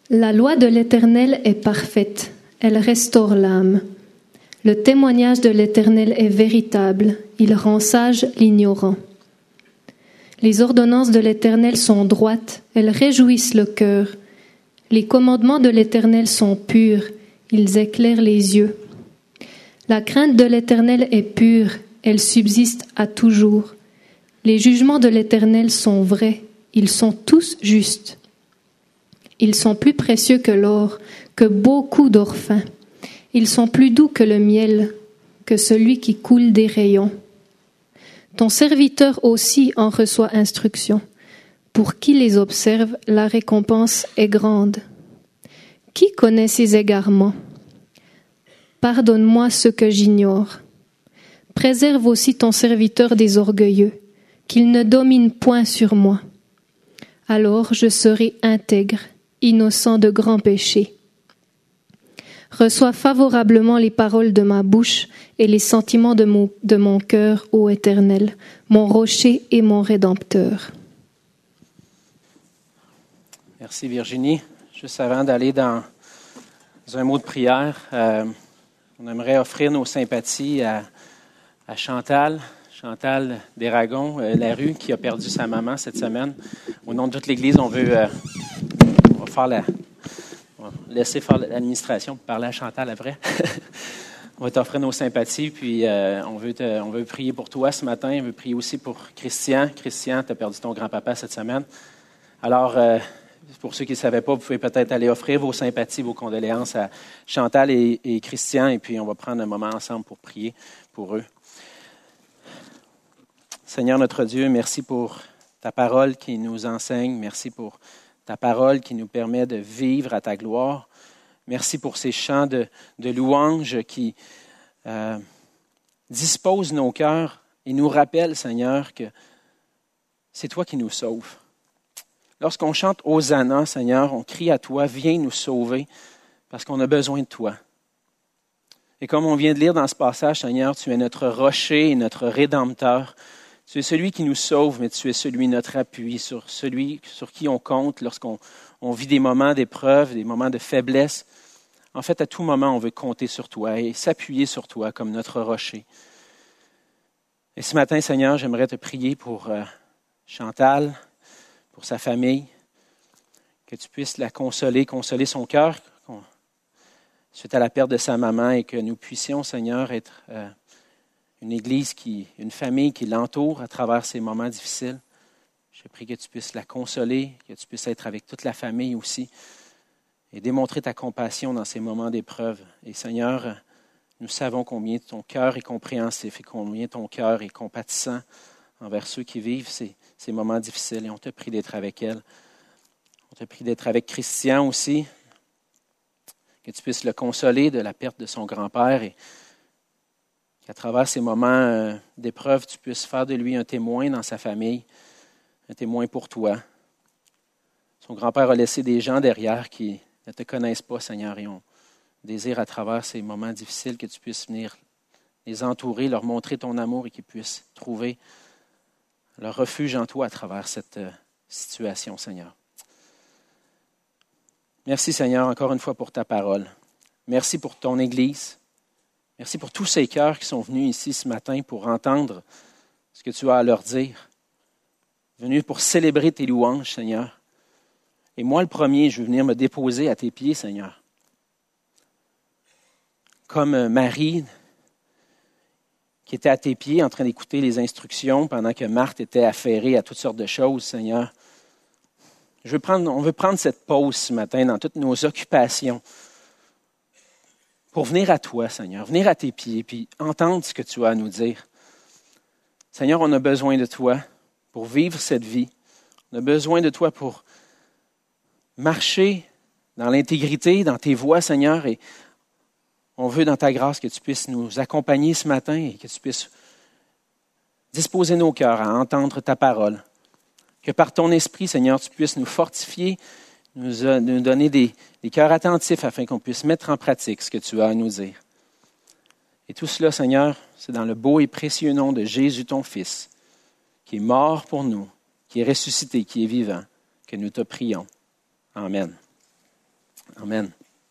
La loi de l'Éternel est parfaite, elle restaure l'âme. Le témoignage de l'Éternel est véritable, il rend sage l'ignorant. Les ordonnances de l'Éternel sont droites, elles réjouissent le cœur. Les commandements de l'Éternel sont purs, ils éclairent les yeux. La crainte de l'Éternel est pure, elle subsiste à toujours. Les jugements de l'Éternel sont vrais, ils sont tous justes. Ils sont plus précieux que l'or, que beaucoup d'or fin. Ils sont plus doux que le miel, que celui qui coule des rayons. Ton serviteur aussi en reçoit instruction. Pour qui les observe, la récompense est grande. Qui connaît ses égarements? Pardonne-moi ce que j'ignore. Préserve aussi ton serviteur des orgueilleux, qu'il ne domine point sur moi. Alors je serai intègre, innocent de grands péchés. Reçois favorablement les paroles de ma bouche et les sentiments de mon cœur, ô Éternel, mon rocher et mon rédempteur. Merci Virginie. Juste avant d'aller dans un mot de prière, on aimerait offrir nos sympathies à Chantal Desragons, Larue, qui a perdu sa maman cette semaine. Au nom de toute l'Église, on va laisser faire l'administration pour parler à Chantal après. On va t'offrir nos sympathies, puis on veut prier pour toi ce matin. On veut prier aussi pour Christian. Christian, tu as perdu ton grand-papa cette semaine. Alors, pour ceux qui ne savaient pas, vous pouvez peut-être aller offrir vos sympathies, vos condoléances à Chantal et Christian, et puis on va prendre un moment ensemble pour prier pour eux. Seigneur notre Dieu, merci pour ta parole qui nous enseigne. Merci pour ta parole qui nous permet de vivre à ta gloire. Merci pour ces chants de louanges qui disposent nos cœurs et nous rappellent, Seigneur, que c'est toi qui nous sauves. Lorsqu'on chante Hosanna, Seigneur, on crie à toi, viens nous sauver parce qu'on a besoin de toi. Et comme on vient de lire dans ce passage, Seigneur, tu es notre rocher et notre rédempteur. Tu es celui qui nous sauve, mais tu es celui, notre appui, celui sur qui on compte lorsqu'on vit des moments d'épreuve, des moments de faiblesse. En fait, à tout moment, on veut compter sur toi et s'appuyer sur toi comme notre rocher. Et ce matin, Seigneur, j'aimerais te prier pour Chantal, pour sa famille, que tu puisses la consoler son cœur suite à la perte de sa maman et que nous puissions, Seigneur, être une famille qui l'entoure à travers ces moments difficiles. Je prie que tu puisses la consoler, que tu puisses être avec toute la famille aussi et démontrer ta compassion dans ces moments d'épreuve. Et Seigneur, nous savons combien ton cœur est compréhensif et combien ton cœur est compatissant envers ceux qui vivent ces moments difficiles. Et on te prie d'être avec elle. On te prie d'être avec Christian aussi, que tu puisses le consoler de la perte de son grand-père et qu'à travers ces moments d'épreuve, tu puisses faire de lui un témoin dans sa famille, un témoin pour toi. Son grand-père a laissé des gens derrière qui ne te connaissent pas, Seigneur, et on désire à travers ces moments difficiles que tu puisses venir les entourer, leur montrer ton amour et qu'ils puissent trouver leur refuge en toi à travers cette situation, Seigneur. Merci, Seigneur, encore une fois pour ta parole. Merci pour ton Église. Merci pour tous ces cœurs qui sont venus ici ce matin pour entendre ce que tu as à leur dire. Venus pour célébrer tes louanges, Seigneur. Et moi, le premier, je veux venir me déposer à tes pieds, Seigneur. Comme Marie, qui était à tes pieds en train d'écouter les instructions pendant que Marthe était affairée à toutes sortes de choses, Seigneur. On veut prendre cette pause ce matin dans toutes nos occupations pour venir à toi, Seigneur, venir à tes pieds puis entendre ce que tu as à nous dire. Seigneur, on a besoin de toi pour vivre cette vie. On a besoin de toi pour marcher dans l'intégrité, dans tes voies, Seigneur, et on veut dans ta grâce que tu puisses nous accompagner ce matin et que tu puisses disposer nos cœurs à entendre ta parole. Que par ton esprit, Seigneur, tu puisses nous fortifier, nous donner des cœurs attentifs afin qu'on puisse mettre en pratique ce que tu as à nous dire. Et tout cela, Seigneur, c'est dans le beau et précieux nom de Jésus, ton Fils, qui est mort pour nous, qui est ressuscité, qui est vivant, que nous te prions. Amen. Amen.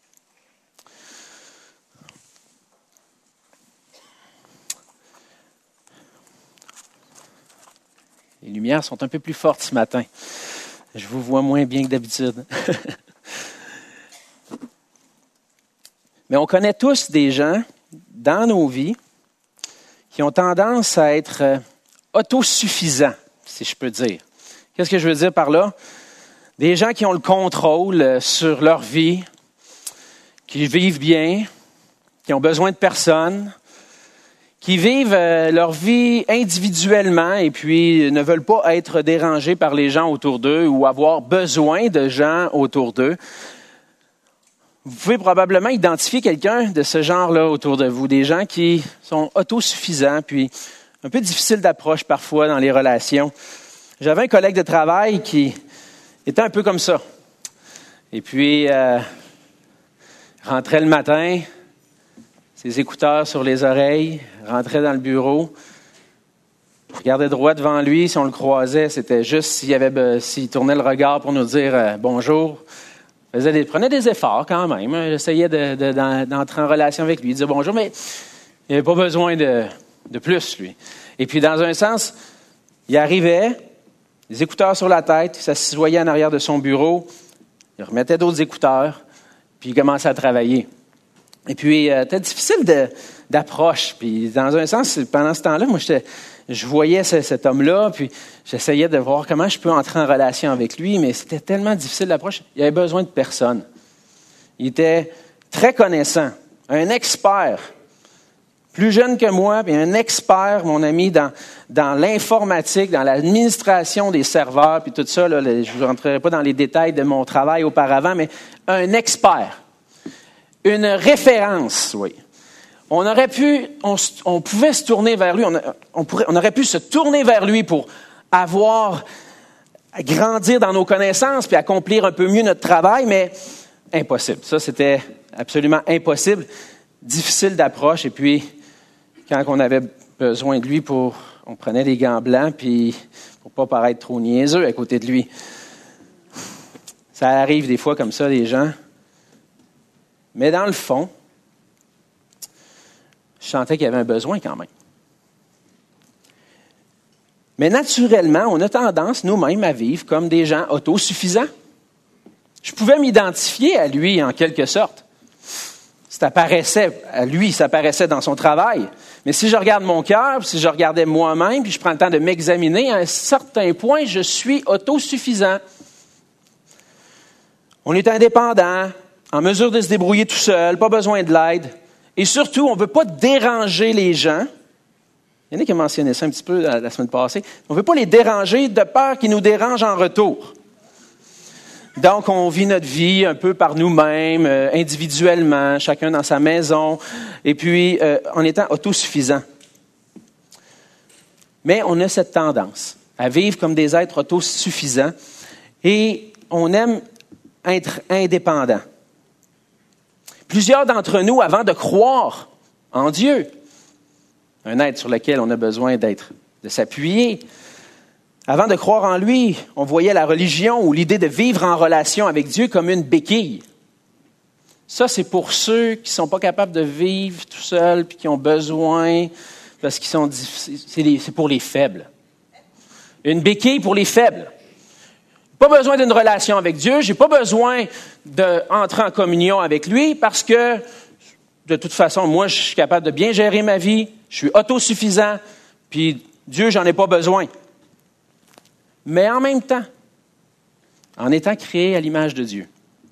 Les lumières sont un peu plus fortes ce matin. Je vous vois moins bien que d'habitude. Mais on connaît tous des gens dans nos vies qui ont tendance à être autosuffisants, si je peux dire. Qu'est-ce que je veux dire par là? Des gens qui ont le contrôle sur leur vie, qui vivent bien, qui ont besoin de personne, qui vivent leur vie individuellement et puis ne veulent pas être dérangés par les gens autour d'eux ou avoir besoin de gens autour d'eux. Vous pouvez probablement identifier quelqu'un de ce genre-là autour de vous, des gens qui sont autosuffisants, puis un peu difficiles d'approche parfois dans les relations. J'avais un collègue de travail qui était un peu comme ça. Et puis, rentrait le matin, ses écouteurs sur les oreilles, rentrait dans le bureau, regardait droit devant lui. Si on le croisait, c'était juste s'il tournait le regard pour nous dire bonjour. Prenait des efforts quand même. J'essayais d'entrer en relation avec lui, de dire bonjour, mais il n'avait pas besoin de plus, lui. Et puis, dans un sens, il arrivait, les écouteurs sur la tête, il s'assoyait en arrière de son bureau, il remettait d'autres écouteurs, puis il commençait à travailler. Et puis, c'était difficile d'approche. Puis, dans un sens, pendant ce temps-là, moi, je voyais cet homme-là, puis j'essayais de voir comment je peux entrer en relation avec lui, mais c'était tellement difficile d'approche. Il avait besoin de personne. Il était très connaissant, un expert, plus jeune que moi, puis un expert, mon ami, dans l'informatique, dans l'administration des serveurs, puis tout ça. Là, je ne rentrerai pas dans les détails de mon travail auparavant, mais un expert. Une référence, oui. On pouvait se tourner vers lui, on aurait pu se tourner vers lui pour grandir dans nos connaissances puis accomplir un peu mieux notre travail, mais impossible. Ça, c'était absolument impossible, difficile d'approche. Et puis, quand on avait besoin de lui on prenait des gants blancs puis pour pas paraître trop niaiseux à côté de lui. Ça arrive des fois comme ça, des gens. Mais dans le fond, je sentais qu'il y avait un besoin quand même. Mais naturellement, on a tendance nous-mêmes à vivre comme des gens autosuffisants. Je pouvais m'identifier à lui en quelque sorte. Ça apparaissait dans son travail. Mais si je regarde mon cœur, si je regardais moi-même, puis je prends le temps de m'examiner, à un certain point, je suis autosuffisant. On est indépendant, en mesure de se débrouiller tout seul, pas besoin de l'aide. Et surtout, on ne veut pas déranger les gens. Il y en a qui ont mentionné ça un petit peu la semaine passée. On ne veut pas les déranger de peur qu'ils nous dérangent en retour. Donc, on vit notre vie un peu par nous-mêmes, individuellement, chacun dans sa maison, et puis en étant autosuffisant. Mais on a cette tendance à vivre comme des êtres autosuffisants et on aime être indépendants. Plusieurs d'entre nous, avant de croire en Dieu, un être sur lequel on a besoin de s'appuyer, avant de croire en lui, on voyait la religion ou l'idée de vivre en relation avec Dieu comme une béquille. Ça, c'est pour ceux qui ne sont pas capables de vivre tout seuls puis qui ont besoin, parce qu'ils sont difficiles. C'est pour les faibles. Une béquille pour les faibles. Pas besoin d'une relation avec Dieu, j'ai pas besoin d'entrer en communion avec lui parce que, de toute façon, moi, je suis capable de bien gérer ma vie, je suis autosuffisant, puis Dieu, j'en ai pas besoin. Mais en même temps, en étant créé à l'image de Dieu,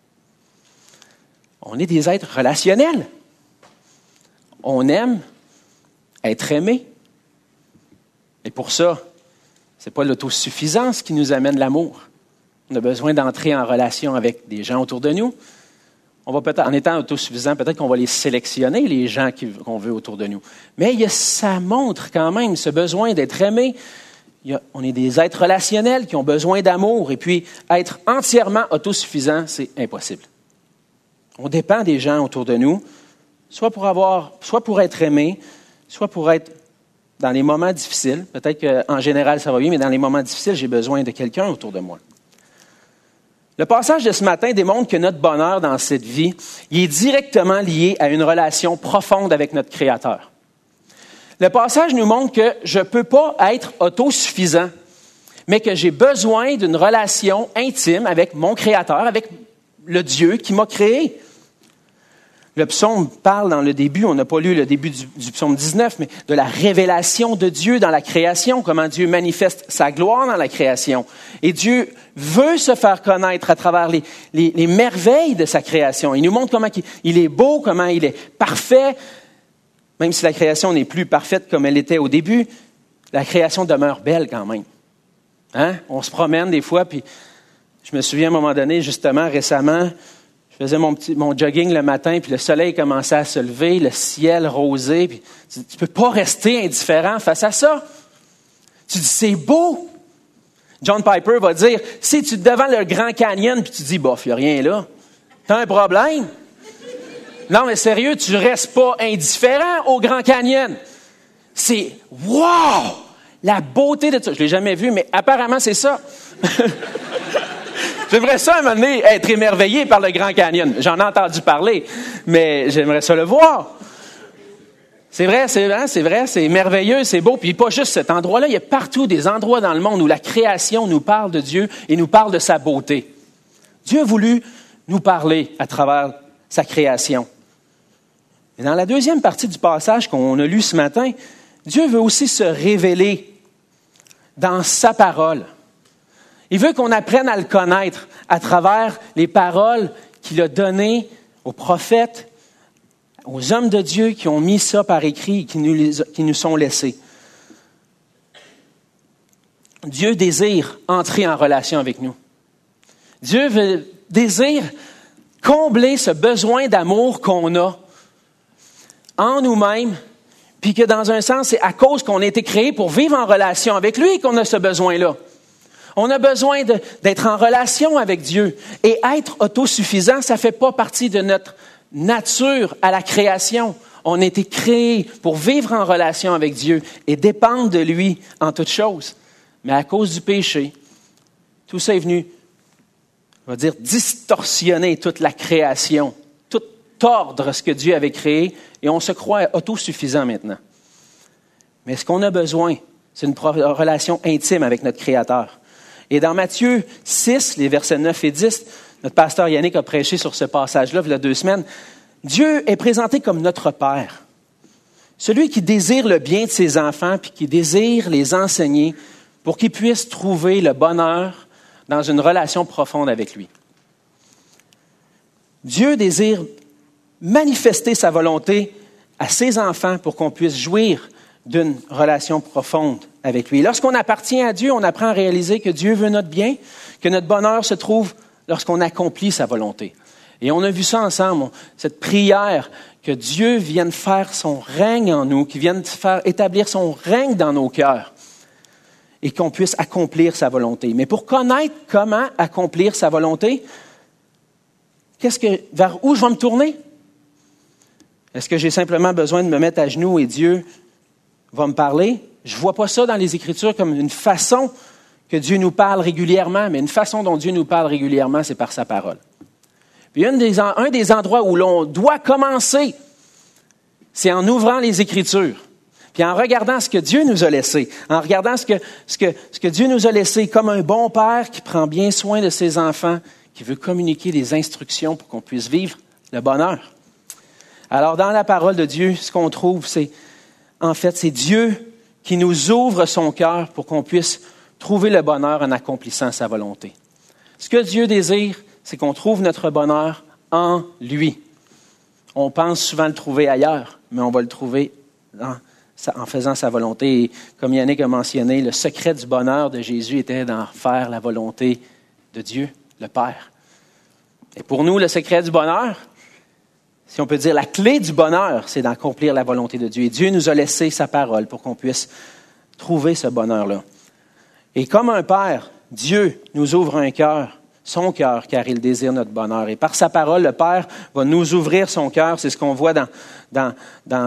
on est des êtres relationnels. On aime être aimé. Et pour ça, ce n'est pas l'autosuffisance qui nous amène l'amour. On a besoin d'entrer en relation avec des gens autour de nous. On va peut-être, en étant autosuffisant, peut-être qu'on va les sélectionner, les gens qu'on veut autour de nous. Mais ça montre quand même ce besoin d'être aimé. On est des êtres relationnels qui ont besoin d'amour. Et puis, être entièrement autosuffisant, c'est impossible. On dépend des gens autour de nous, soit pour être aimé, soit pour être dans les moments difficiles. Peut-être qu'en général, ça va bien, mais dans les moments difficiles, j'ai besoin de quelqu'un autour de moi. Le passage de ce matin démontre que notre bonheur dans cette vie, il est directement lié à une relation profonde avec notre Créateur. Le passage nous montre que je ne peux pas être autosuffisant, mais que j'ai besoin d'une relation intime avec mon Créateur, avec le Dieu qui m'a créé. Le psaume parle dans le début, on n'a pas lu le début du psaume 19, mais de la révélation de Dieu dans la création, comment Dieu manifeste sa gloire dans la création. Et Dieu veut se faire connaître à travers les merveilles de sa création. Il nous montre comment il est beau, comment il est parfait. Même si la création n'est plus parfaite comme elle était au début, la création demeure belle quand même. Hein? On se promène des fois, puis je me souviens à un moment donné, justement, récemment, je faisais mon jogging le matin, puis le soleil commençait à se lever, le ciel rosé, puis tu peux pas rester indifférent face à ça. Tu dis, c'est beau. John Piper va dire, si tu es devant le Grand Canyon, puis tu dis, bof, il n'y a rien là, t'as un problème. Non, mais sérieux, tu restes pas indifférent au Grand Canyon. C'est, wow! La beauté de ça. Je l'ai jamais vu, mais apparemment, c'est ça. J'aimerais ça, à un moment donné, être émerveillé par le Grand Canyon. J'en ai entendu parler, mais j'aimerais ça le voir. C'est vrai, c'est merveilleux, c'est beau. Puis pas juste cet endroit-là, il y a partout des endroits dans le monde où la création nous parle de Dieu et nous parle de sa beauté. Dieu a voulu nous parler à travers sa création. Et dans la deuxième partie du passage qu'on a lu ce matin, Dieu veut aussi se révéler dans sa parole. Il veut qu'on apprenne à le connaître à travers les paroles qu'il a données aux prophètes, aux hommes de Dieu qui ont mis ça par écrit et qui nous sont laissés. Dieu désire entrer en relation avec nous. Dieu désire combler ce besoin d'amour qu'on a en nous-mêmes, puis que dans un sens, c'est à cause qu'on a été créé pour vivre en relation avec lui qu'on a ce besoin-là. On a besoin d'être en relation avec Dieu. Et être autosuffisant, ça ne fait pas partie de notre nature à la création. On a été créé pour vivre en relation avec Dieu et dépendre de lui en toutes choses. Mais à cause du péché, tout ça est venu, on va dire, distorsionner toute la création, tout tordre ce que Dieu avait créé, et on se croit autosuffisant maintenant. Mais ce qu'on a besoin, c'est une relation intime avec notre Créateur. Et dans Matthieu 6, les versets 9 et 10, notre pasteur Yannick a prêché sur ce passage-là il y a 2 semaines. Dieu est présenté comme notre Père, celui qui désire le bien de ses enfants puis qui désire les enseigner pour qu'ils puissent trouver le bonheur dans une relation profonde avec lui. Dieu désire manifester sa volonté à ses enfants pour qu'on puisse jouir d'une relation profonde avec lui. Lorsqu'on appartient à Dieu, on apprend à réaliser que Dieu veut notre bien, que notre bonheur se trouve lorsqu'on accomplit sa volonté. Et on a vu ça ensemble, cette prière que Dieu vienne faire son règne en nous, qu'il vienne faire établir son règne dans nos cœurs et qu'on puisse accomplir sa volonté. Mais pour connaître comment accomplir sa volonté, vers où je vais me tourner? Est-ce que j'ai simplement besoin de me mettre à genoux et Dieu va me parler? Je ne vois pas ça dans les Écritures comme une façon que Dieu nous parle régulièrement, mais une façon dont Dieu nous parle régulièrement, c'est par sa parole. Puis un des endroits où l'on doit commencer, c'est en ouvrant les Écritures, puis en regardant ce que Dieu nous a laissé, en regardant ce que Dieu nous a laissé comme un bon père qui prend bien soin de ses enfants, qui veut communiquer des instructions pour qu'on puisse vivre le bonheur. Alors, dans la parole de Dieu, ce qu'on trouve, c'est Dieu qui nous ouvre son cœur pour qu'on puisse trouver le bonheur en accomplissant sa volonté. Ce que Dieu désire, c'est qu'on trouve notre bonheur en lui. On pense souvent le trouver ailleurs, mais on va le trouver en faisant sa volonté. Et comme Yannick a mentionné, le secret du bonheur de Jésus était d'en faire la volonté de Dieu, le Père. Et pour nous, le secret du bonheur, si on peut dire la clé du bonheur, c'est d'accomplir la volonté de Dieu. Et Dieu nous a laissé sa parole pour qu'on puisse trouver ce bonheur-là. Et comme un Père, Dieu nous ouvre un cœur, son cœur, car il désire notre bonheur. Et par sa parole, le Père va nous ouvrir son cœur. C'est ce qu'on voit dans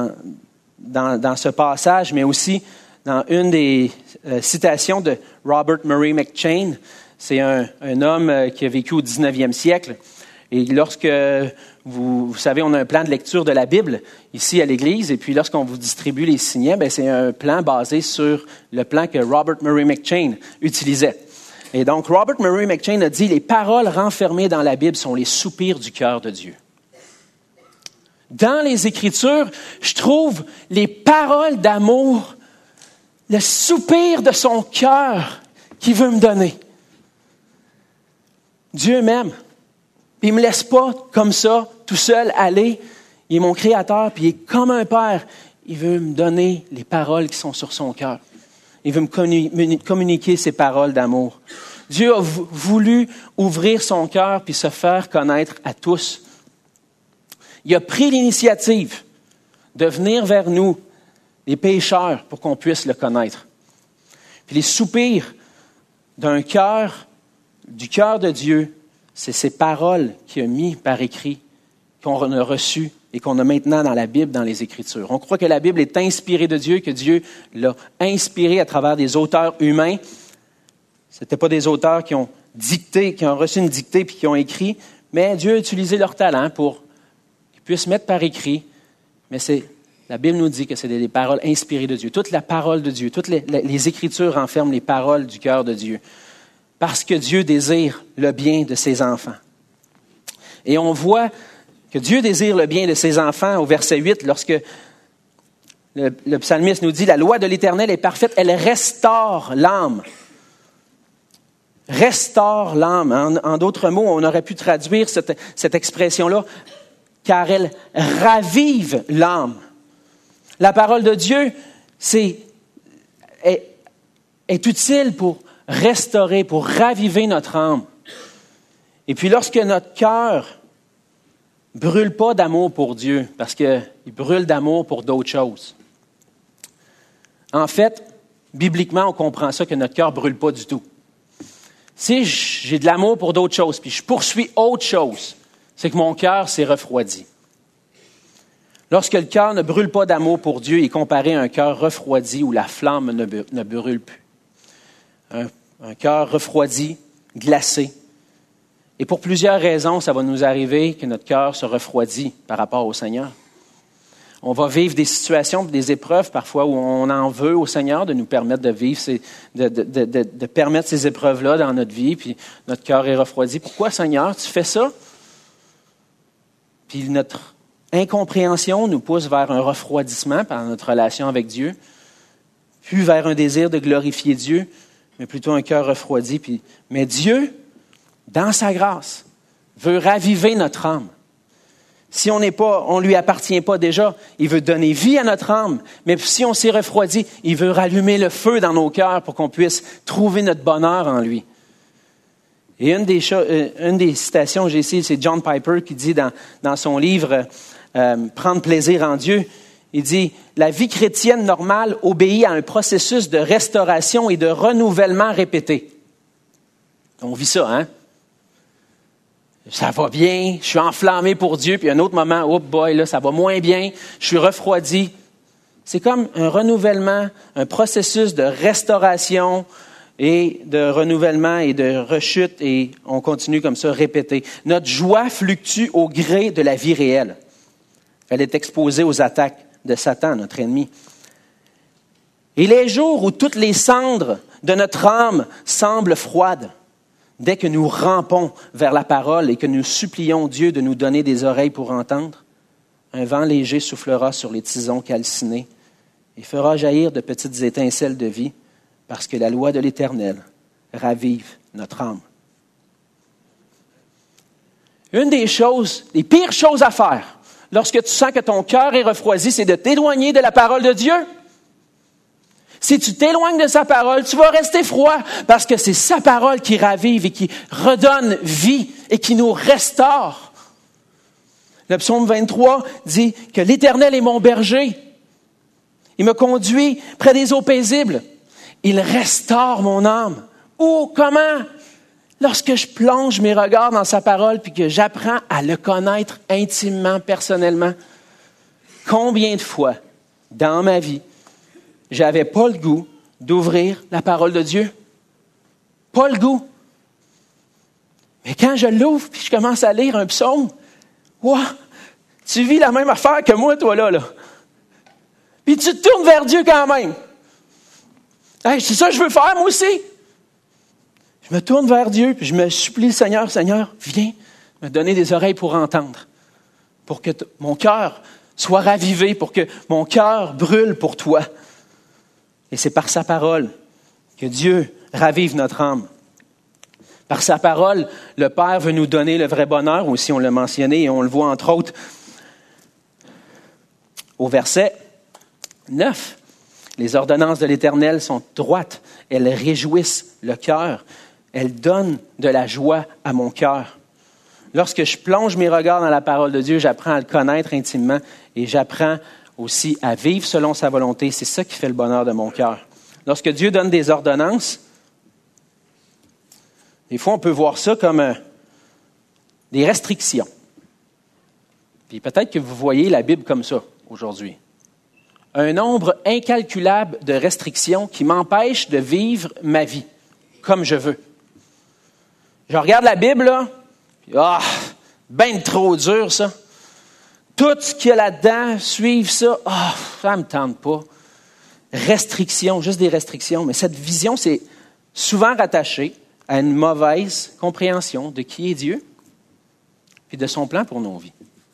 ce passage, mais aussi dans une des citations de Robert Murray McCheyne. C'est un homme qui a vécu au 19e siècle. Et lorsque, vous savez, on a un plan de lecture de la Bible ici à l'Église, et puis lorsqu'on vous distribue les signets, bien, c'est un plan basé sur le plan que Robert Murray McCheyne utilisait. Et donc, Robert Murray McCheyne a dit « Les paroles renfermées dans la Bible sont les soupirs du cœur de Dieu. » Dans les Écritures, je trouve les paroles d'amour, le soupir de son cœur qu'il veut me donner. Dieu m'aime. Puis il ne me laisse pas comme ça, tout seul, aller. Il est mon créateur, puis il est comme un père. Il veut me donner les paroles qui sont sur son cœur. Il veut me communiquer ses paroles d'amour. Dieu a voulu ouvrir son cœur puis se faire connaître à tous. Il a pris l'initiative de venir vers nous, les pécheurs, pour qu'on puisse le connaître. Puis les soupirs du cœur de Dieu, c'est ces paroles qu'il a mis par écrit, qu'on a reçues et qu'on a maintenant dans la Bible, dans les Écritures. On croit que la Bible est inspirée de Dieu, que Dieu l'a inspirée à travers des auteurs humains. Ce n'étaient pas des auteurs qui ont dicté, qui ont reçu une dictée puis qui ont écrit, mais Dieu a utilisé leur talent pour qu'ils puissent mettre par écrit. Mais la Bible nous dit que c'est des paroles inspirées de Dieu. Toute la parole de Dieu, toutes les Écritures renferment les paroles du cœur de Dieu. Parce que Dieu désire le bien de ses enfants. Et on voit que Dieu désire le bien de ses enfants au verset 8, lorsque le psalmiste nous dit « La loi de l'Éternel est parfaite, elle restaure l'âme. » Restaure l'âme. En d'autres mots, on aurait pu traduire cette expression-là, car elle ravive l'âme. La parole de Dieu est utile pour restaurer, pour raviver notre âme. Et puis lorsque notre cœur brûle pas d'amour pour Dieu, parce qu'il brûle d'amour pour d'autres choses. En fait, bibliquement, on comprend ça que notre cœur brûle pas du tout. Si j'ai de l'amour pour d'autres choses, puis je poursuis autre chose, c'est que mon cœur s'est refroidi. Lorsque le cœur ne brûle pas d'amour pour Dieu, il est comparé à un cœur refroidi où la flamme ne brûle plus. Un cœur refroidi, glacé. Et pour plusieurs raisons, ça va nous arriver que notre cœur se refroidit par rapport au Seigneur. On va vivre des situations, des épreuves parfois où on en veut au Seigneur de nous permettre de vivre, de permettre ces épreuves-là dans notre vie, puis notre cœur est refroidi. Pourquoi, Seigneur, tu fais ça? Puis notre incompréhension nous pousse vers un refroidissement par notre relation avec Dieu, puis vers un désir de glorifier Dieu, mais plutôt un cœur refroidi. Mais Dieu, dans sa grâce, veut raviver notre âme. Si on ne lui appartient pas déjà, il veut donner vie à notre âme. Mais si on s'est refroidi, il veut rallumer le feu dans nos cœurs pour qu'on puisse trouver notre bonheur en lui. Et une des citations que j'ai ici, c'est John Piper qui dit dans son livre « Prendre plaisir en Dieu », il dit « La vie chrétienne normale obéit à un processus de restauration et de renouvellement répété. » On vit ça, hein? Ça va bien, je suis enflammé pour Dieu, puis un autre moment, oh boy, là, ça va moins bien, je suis refroidi. C'est comme un renouvellement, un processus de restauration et de renouvellement et de rechute, et on continue comme ça, répéter. Notre joie fluctue au gré de la vie réelle. Elle est exposée aux attaques de Satan, notre ennemi. Et les jours où toutes les cendres de notre âme semblent froides, dès que nous rampons vers la parole et que nous supplions Dieu de nous donner des oreilles pour entendre, un vent léger soufflera sur les tisons calcinés et fera jaillir de petites étincelles de vie, parce que la loi de l'Éternel ravive notre âme. Une des pires choses à faire, lorsque tu sens que ton cœur est refroidi, c'est de t'éloigner de la parole de Dieu. Si tu t'éloignes de sa parole, tu vas rester froid parce que c'est sa parole qui ravive et qui redonne vie et qui nous restaure. Le psaume 23 dit que l'Éternel est mon berger. Il me conduit près des eaux paisibles. Il restaure mon âme. Oh, comment? Lorsque je plonge mes regards dans sa parole puis que j'apprends à le connaître intimement, personnellement. Combien de fois dans ma vie, j'avais pas le goût d'ouvrir la parole de Dieu. Pas le goût. Et quand je l'ouvre puis je commence à lire un psaume, wow, tu vis la même affaire que moi, toi, là. Puis tu te tournes vers Dieu quand même. Hey, c'est ça que je veux faire, moi aussi. Je me tourne vers Dieu, puis je me supplie, Seigneur, viens me donner des oreilles pour entendre, pour que mon cœur soit ravivé, pour que mon cœur brûle pour toi. Et c'est par sa parole que Dieu ravive notre âme. Par sa parole, le Père veut nous donner le vrai bonheur, aussi on l'a mentionné, et on le voit entre autres au verset 9. Les ordonnances de l'Éternel sont droites, elles réjouissent le cœur, elles donnent de la joie à mon cœur. Lorsque je plonge mes regards dans la parole de Dieu, j'apprends à le connaître intimement et j'apprends aussi à vivre selon sa volonté. C'est ça qui fait le bonheur de mon cœur. Lorsque Dieu donne des ordonnances, des fois on peut voir ça comme des restrictions. Puis peut-être que vous voyez la Bible comme ça aujourd'hui. Un nombre incalculable de restrictions qui m'empêchent de vivre ma vie comme je veux. Je regarde la Bible, là, puis ben trop dur, ça. Tout ce qu'il y a là-dedans, suivre ça, ça ne me tente pas. Restrictions, juste des restrictions. Mais cette vision, c'est souvent rattaché à une mauvaise compréhension de qui est Dieu et de son plan pour nos vies.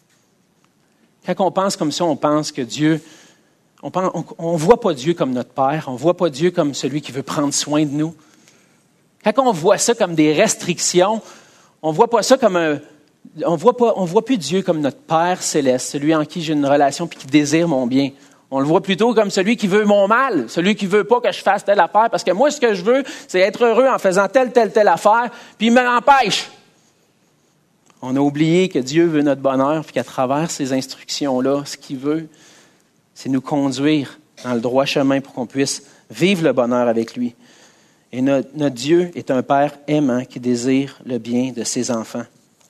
Quand on pense comme ça, on pense que Dieu, on ne voit pas Dieu comme notre Père, on ne voit pas Dieu comme celui qui veut prendre soin de nous. Quand on voit ça comme des restrictions, on voit pas ça comme on voit plus Dieu comme notre Père céleste, celui en qui j'ai une relation puis qui désire mon bien. On le voit plutôt comme celui qui veut mon mal, celui qui veut pas que je fasse telle affaire, parce que moi, ce que je veux, c'est être heureux en faisant telle affaire, puis il me l'empêche. On a oublié que Dieu veut notre bonheur, puis qu'à travers ces instructions-là, ce qu'il veut, c'est nous conduire dans le droit chemin pour qu'on puisse vivre le bonheur avec lui. Et notre Dieu est un Père aimant qui désire le bien de ses enfants.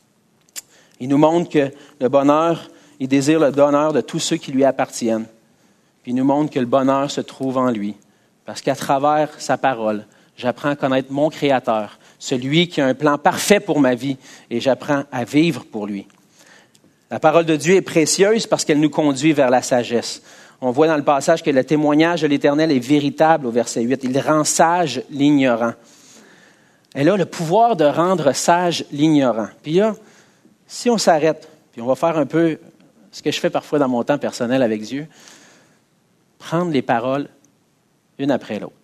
Il nous montre que le bonheur, il désire le bonheur de tous ceux qui lui appartiennent. Puis il nous montre que le bonheur se trouve en lui. Parce qu'à travers sa parole, j'apprends à connaître mon Créateur, celui qui a un plan parfait pour ma vie, et j'apprends à vivre pour lui. La parole de Dieu est précieuse parce qu'elle nous conduit vers la sagesse. On voit dans le passage que le témoignage de l'Éternel est véritable au verset 8. Il rend sage l'ignorant. Elle a le pouvoir de rendre sage l'ignorant. Puis là, si on s'arrête, puis on va faire un peu ce que je fais parfois dans mon temps personnel avec Dieu, prendre les paroles une après l'autre.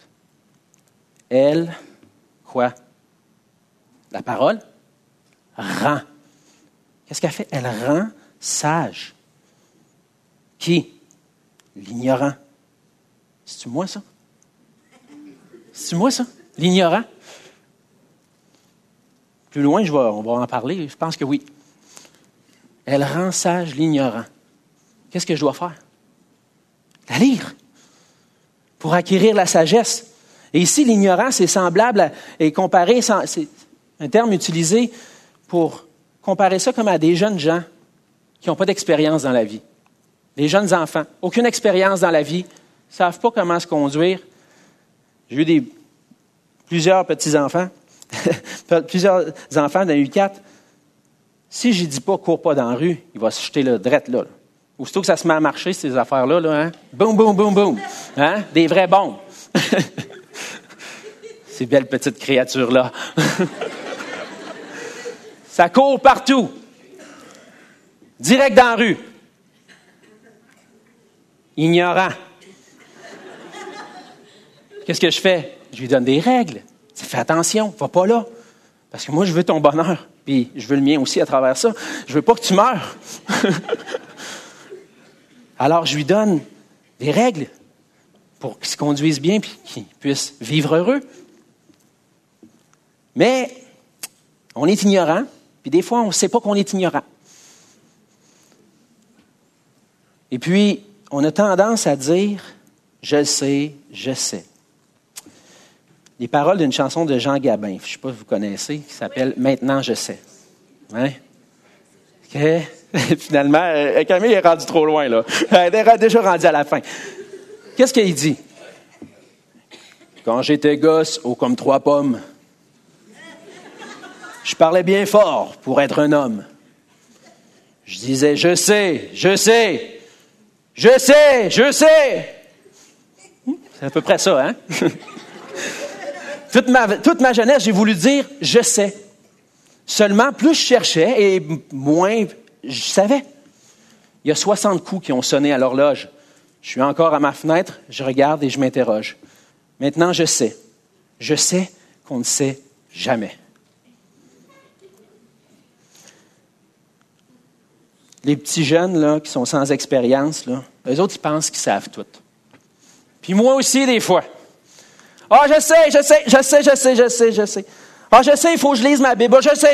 Elle, quoi? La parole rend. Qu'est-ce qu'elle fait? Elle rend sage. Qui? L'ignorant. C'est-tu moi, ça? C'est-tu moi, ça? L'ignorant? Plus loin, on va en parler. Je pense que oui. Elle rend sage l'ignorant. Qu'est-ce que je dois faire? La lire. Pour acquérir la sagesse. Et ici, l'ignorant, c'est semblable et comparé, c'est un terme utilisé pour comparer ça comme à des jeunes gens qui n'ont pas d'expérience dans la vie. Les jeunes enfants, aucune expérience dans la vie, ne savent pas comment se conduire. J'ai eu plusieurs petits-enfants, plusieurs enfants dans U4. Si je ne dis pas « cours pas dans la rue », il va se jeter là, drette là. Aussitôt que ça se met à marcher, ces affaires-là, là, hein? Boum, boum, boum, boum. Hein? Des vraies bombes. Ces belles petites créatures-là. Ça court partout. Direct dans la rue. Ignorant. Qu'est-ce que je fais? Je lui donne des règles. Fais attention, va pas là. Parce que moi, je veux ton bonheur. Puis je veux le mien aussi à travers ça. Je veux pas que tu meurs. Alors, je lui donne des règles pour qu'il se conduise bien et qu'il puisse vivre heureux. Mais on est ignorant, puis des fois, on ne sait pas qu'on est ignorant. Et puis, on a tendance à dire « je sais, je sais ». Les paroles d'une chanson de Jean Gabin, je ne sais pas si vous connaissez, qui s'appelle « Maintenant, je sais ». Hein? Okay. Finalement, Camille est rendue trop loin, là. Elle est déjà rendue à la fin. Qu'est-ce qu'il dit? Quand j'étais gosse, haut comme 3 pommes, Je parlais bien fort pour être un homme. Je disais, je sais. C'est à peu près ça, hein? Toute ma jeunesse, j'ai voulu dire, je sais. Seulement, plus je cherchais et moins je savais. Il y a 60 coups qui ont sonné à l'horloge. Je suis encore à ma fenêtre, je regarde et je m'interroge. Maintenant, je sais. Je sais qu'on ne sait jamais. Les petits jeunes là, qui sont sans expérience, là, eux autres, ils pensent qu'ils savent tout. Puis moi aussi, des fois. Ah, je sais. Ah, je sais, il faut que je lise ma Bible. Je sais.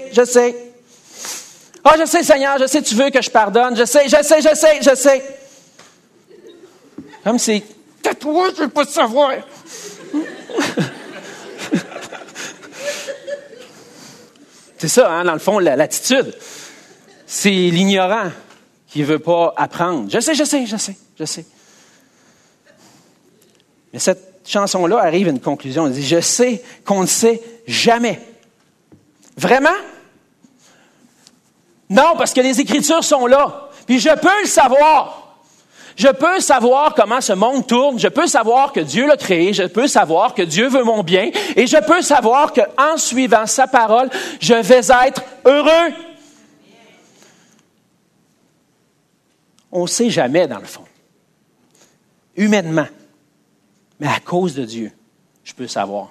Ah, je sais, Seigneur, je sais, tu veux que je pardonne. Je sais. Comme si, tais-toi, je ne veux pas savoir. C'est ça, hein, dans le fond, l'attitude. C'est l'ignorant qui ne veut pas apprendre. Je sais. Mais cette chanson-là arrive à une conclusion. Elle dit, je sais qu'on ne sait jamais. Vraiment? Non, parce que les Écritures sont là. Puis je peux le savoir. Je peux savoir comment ce monde tourne. Je peux savoir que Dieu l'a créé. Je peux savoir que Dieu veut mon bien. Et je peux savoir qu'en suivant sa parole, je vais être heureux. On ne sait jamais, dans le fond. Humainement. Mais à cause de Dieu, je peux savoir.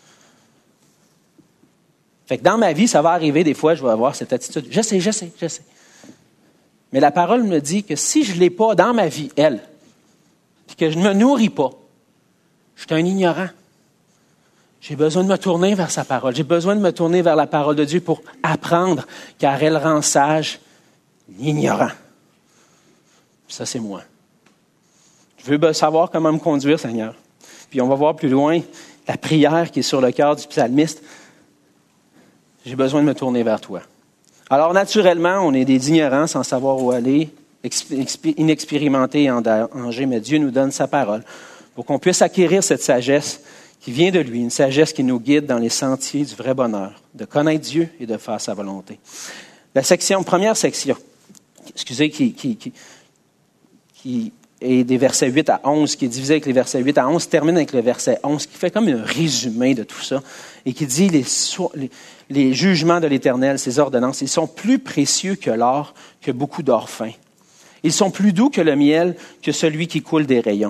Fait que dans ma vie, ça va arriver des fois, je vais avoir cette attitude. Je sais. Mais la parole me dit que si je ne l'ai pas dans ma vie, elle, puis que je ne me nourris pas, je suis un ignorant. J'ai besoin de me tourner vers sa parole. J'ai besoin de me tourner vers la parole de Dieu pour apprendre, car elle rend sage l'ignorant. Ça, c'est moi. Je veux savoir comment me conduire, Seigneur. Puis on va voir plus loin la prière qui est sur le cœur du psalmiste. J'ai besoin de me tourner vers toi. Alors, naturellement, on est des ignorants sans savoir où aller, inexpérimentés et en danger, mais Dieu nous donne sa parole pour qu'on puisse acquérir cette sagesse qui vient de lui, une sagesse qui nous guide dans les sentiers du vrai bonheur, de connaître Dieu et de faire sa volonté. La première section, qui est des versets 8 à 11, qui est divisée avec les versets 8 à 11, termine avec le verset 11, qui fait comme un résumé de tout ça, et qui dit les jugements de l'Éternel, ses ordonnances, ils sont plus précieux que l'or, que beaucoup d'or fin. Ils sont plus doux que le miel, que celui qui coule des rayons.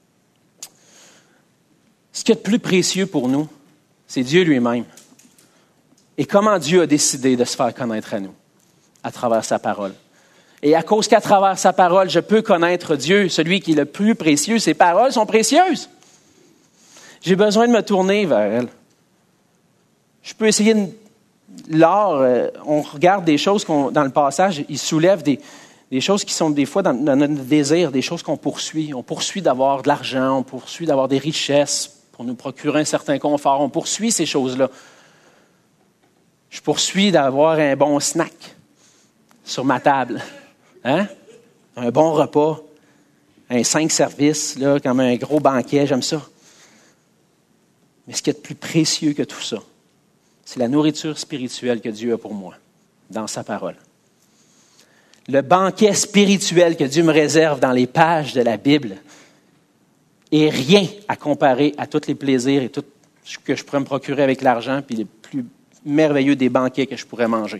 Ce qui est de plus précieux pour nous, c'est Dieu lui-même. Et comment Dieu a décidé de se faire connaître à nous, à travers sa parole. Et à cause qu'à travers sa parole, je peux connaître Dieu, celui qui est le plus précieux. Ses paroles sont précieuses. J'ai besoin de me tourner vers elle. Je peux essayer l'art, on regarde des choses dans le passage, il soulève des choses qui sont des fois dans notre désir, des choses qu'on poursuit. On poursuit d'avoir de l'argent, on poursuit d'avoir des richesses pour nous procurer un certain confort. On poursuit ces choses-là. Je poursuis d'avoir un bon snack sur ma table. Hein? Un bon repas, un 5 services, là, comme un gros banquet, j'aime ça. Mais ce qui est de plus précieux que tout ça, c'est la nourriture spirituelle que Dieu a pour moi, dans sa parole. Le banquet spirituel que Dieu me réserve dans les pages de la Bible est rien à comparer à tous les plaisirs et tout ce que je pourrais me procurer avec l'argent, puis les plus merveilleux des banquets que je pourrais manger.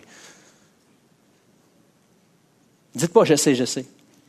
Dites pas « je sais ».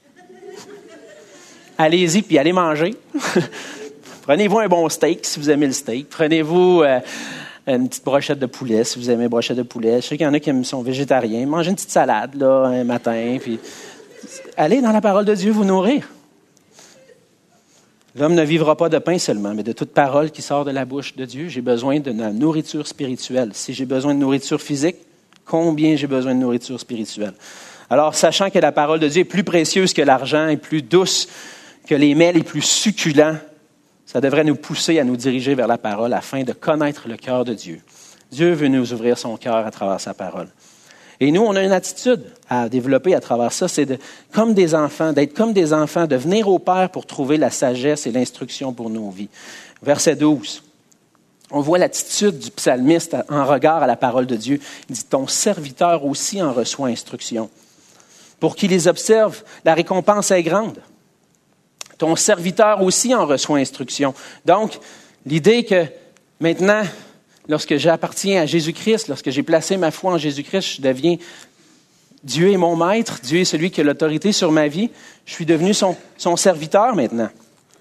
Allez-y, puis allez manger. Prenez-vous un bon steak, si vous aimez le steak. Prenez-vous une petite brochette de poulet, si vous aimez la brochette de poulet. Je sais qu'il y en a qui sont végétariens. Mangez une petite salade là, un matin. Puis allez dans la parole de Dieu vous nourrir. L'homme ne vivra pas de pain seulement, mais de toute parole qui sort de la bouche de Dieu. J'ai besoin de la nourriture spirituelle. Si j'ai besoin de nourriture physique, combien j'ai besoin de nourriture spirituelle? Alors, sachant que la parole de Dieu est plus précieuse que l'argent, et plus douce que les mets les plus succulents, ça devrait nous pousser à nous diriger vers la parole afin de connaître le cœur de Dieu. Dieu veut nous ouvrir son cœur à travers sa parole. Et nous, on a une attitude à développer à travers ça, c'est d'être comme des enfants, de venir au Père pour trouver la sagesse et l'instruction pour nos vies. Verset 12. On voit l'attitude du psalmiste en regard à la parole de Dieu. Il dit, ton serviteur aussi en reçoit instruction. Pour qu'il les observe, la récompense est grande. Ton serviteur aussi en reçoit instruction. Donc, l'idée que maintenant, lorsque j'appartiens à Jésus-Christ, lorsque j'ai placé ma foi en Jésus-Christ, je deviens Dieu est mon maître, Dieu est celui qui a l'autorité sur ma vie. Je suis devenu son serviteur maintenant.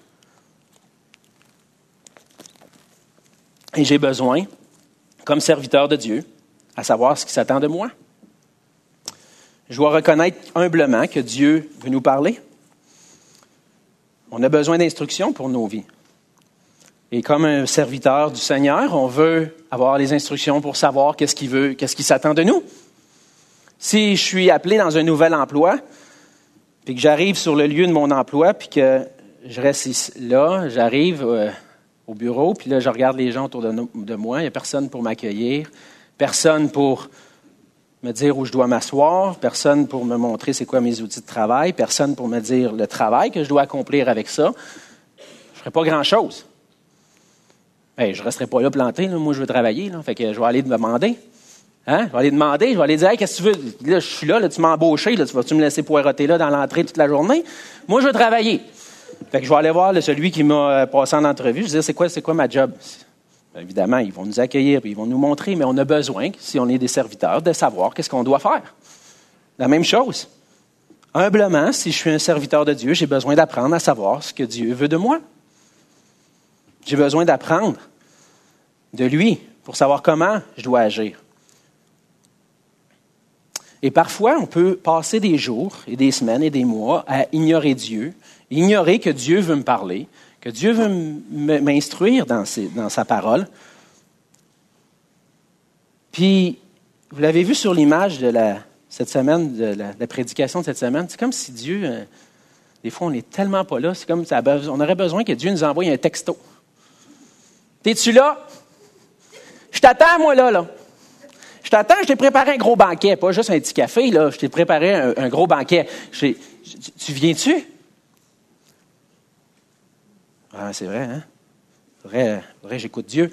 Et j'ai besoin, comme serviteur de Dieu, à savoir ce qui s'attend de moi. Je dois reconnaître humblement que Dieu veut nous parler. On a besoin d'instructions pour nos vies. Et comme un serviteur du Seigneur, on veut avoir les instructions pour savoir qu'est-ce qu'il veut, qu'est-ce qui s'attend de nous. Si je suis appelé dans un nouvel emploi, puis que j'arrive sur le lieu de mon emploi, puis que je reste là, j'arrive au bureau, puis là, je regarde les gens autour de moi, il n'y a personne pour m'accueillir, personne pour me dire où je dois m'asseoir, personne pour me montrer c'est quoi mes outils de travail, personne pour me dire le travail que je dois accomplir avec ça. Je ne ferai pas grand-chose. Hey, je ne resterai pas là planté, là. Moi je veux travailler, là. Fait que je vais aller demander. Hein? Je vais aller demander, je vais aller dire, hey, qu'est-ce que tu veux? Là, je suis là, tu m'as embauché, là, vas-tu me laisser poireauter là dans l'entrée toute la journée? Moi je veux travailler. Fait que je vais aller voir celui qui m'a passé en entrevue, je vais dire, c'est quoi ma job? Évidemment, ils vont nous accueillir, ils vont nous montrer, mais on a besoin, si on est des serviteurs, de savoir qu'est-ce qu'on doit faire. La même chose. Humblement, si je suis un serviteur de Dieu, j'ai besoin d'apprendre à savoir ce que Dieu veut de moi. J'ai besoin d'apprendre de lui pour savoir comment je dois agir. Et parfois, on peut passer des jours et des semaines et des mois à ignorer Dieu, ignorer que Dieu veut me parler, que Dieu veut m'instruire dans sa parole. Puis, vous l'avez vu sur l'image de cette semaine, de la prédication de cette semaine, c'est comme si Dieu, des fois, on n'est tellement pas là, c'est comme si on aurait besoin que Dieu nous envoie un texto. T'es-tu là? Je t'attends, moi, là. Je t'attends, je t'ai préparé un gros banquet, pas juste un petit café, là. Je t'ai préparé un gros banquet. Tu viens-tu? Ah, c'est vrai, hein? Vrai, j'écoute Dieu.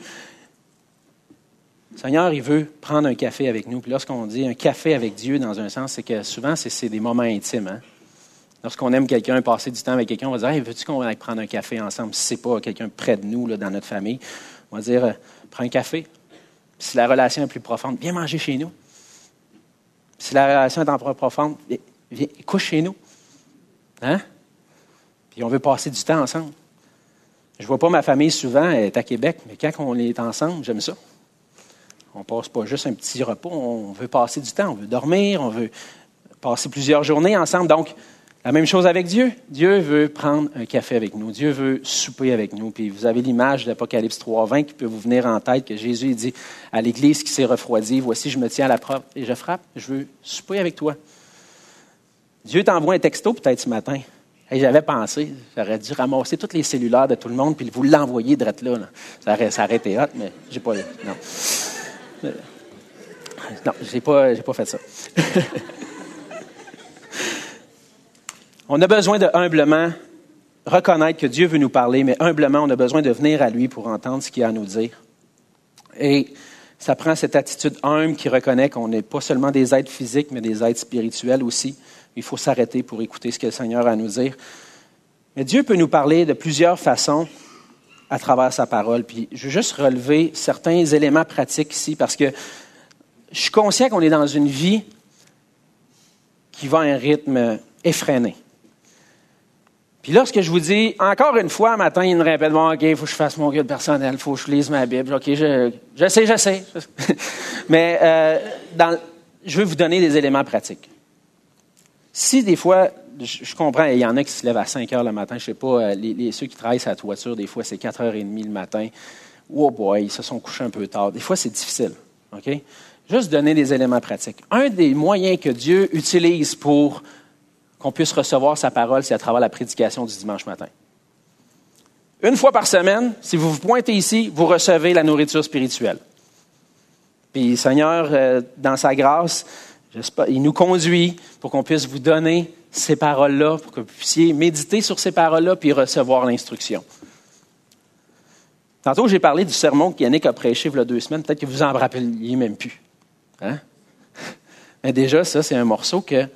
Le Seigneur, il veut prendre un café avec nous. Puis lorsqu'on dit un café avec Dieu, dans un sens, c'est que souvent, c'est des moments intimes. Hein? Lorsqu'on aime quelqu'un, passer du temps avec quelqu'un, on va dire, hey, veux-tu qu'on aille prendre un café ensemble? Si ce n'est pas quelqu'un près de nous, là, dans notre famille, on va dire, prends un café. Puis si la relation est plus profonde, viens manger chez nous. Puis si la relation est encore profonde, viens, couche chez nous. Hein? Puis on veut passer du temps ensemble. Je ne vois pas ma famille souvent, elle est à Québec, mais quand on est ensemble, j'aime ça. On ne passe pas juste un petit repas, on veut passer du temps, on veut dormir, on veut passer plusieurs journées ensemble. Donc, la même chose avec Dieu. Dieu veut prendre un café avec nous. Dieu veut souper avec nous. Puis vous avez l'image d'Apocalypse 3:20 qui peut vous venir en tête, que Jésus dit à l'Église qui s'est refroidie, « Voici, je me tiens à la porte et je frappe. Je veux souper avec toi. » Dieu t'envoie un texto peut-être ce matin. Hey, j'avais pensé, j'aurais dû ramasser tous les cellulaires de tout le monde puis vous l'envoyer direct là. Ça aurait été hot, mais j'ai pas... Non, j'ai pas fait ça. On a besoin de humblement reconnaître que Dieu veut nous parler, mais humblement, on a besoin de venir à lui pour entendre ce qu'il a à nous dire. Et ça prend cette attitude humble qui reconnaît qu'on n'est pas seulement des êtres physiques, mais des êtres spirituels aussi. Il faut s'arrêter pour écouter ce que le Seigneur a à nous dire. Mais Dieu peut nous parler de plusieurs façons à travers sa parole. Puis je veux juste relever certains éléments pratiques ici parce que je suis conscient qu'on est dans une vie qui va à un rythme effréné. Puis lorsque je vous dis, encore une fois, matin, il me répète, bon, OK, il faut que je fasse mon guide personnel, il faut que je lise ma Bible. OK, je sais. Mais je veux vous donner des éléments pratiques. Si des fois, je comprends, il y en a qui se lèvent à 5 heures le matin, je ne sais pas, ceux qui travaillent sur la toiture, des fois, c'est 4h30 le matin. Oh boy, ils se sont couchés un peu tard. Des fois, c'est difficile. OK? Juste donner des éléments pratiques. Un des moyens que Dieu utilise pour qu'on puisse recevoir sa parole, c'est à travers la prédication du dimanche matin. Une fois par semaine, si vous vous pointez ici, vous recevez la nourriture spirituelle. Puis le Seigneur, dans sa grâce, il nous conduit pour qu'on puisse vous donner ces paroles-là, pour que vous puissiez méditer sur ces paroles-là puis recevoir l'instruction. Tantôt, j'ai parlé du sermon qu'Yannick a prêché il y a 2 semaines. Peut-être que vous en rappeliez même plus. Hein? Mais déjà, ça, c'est un morceau que,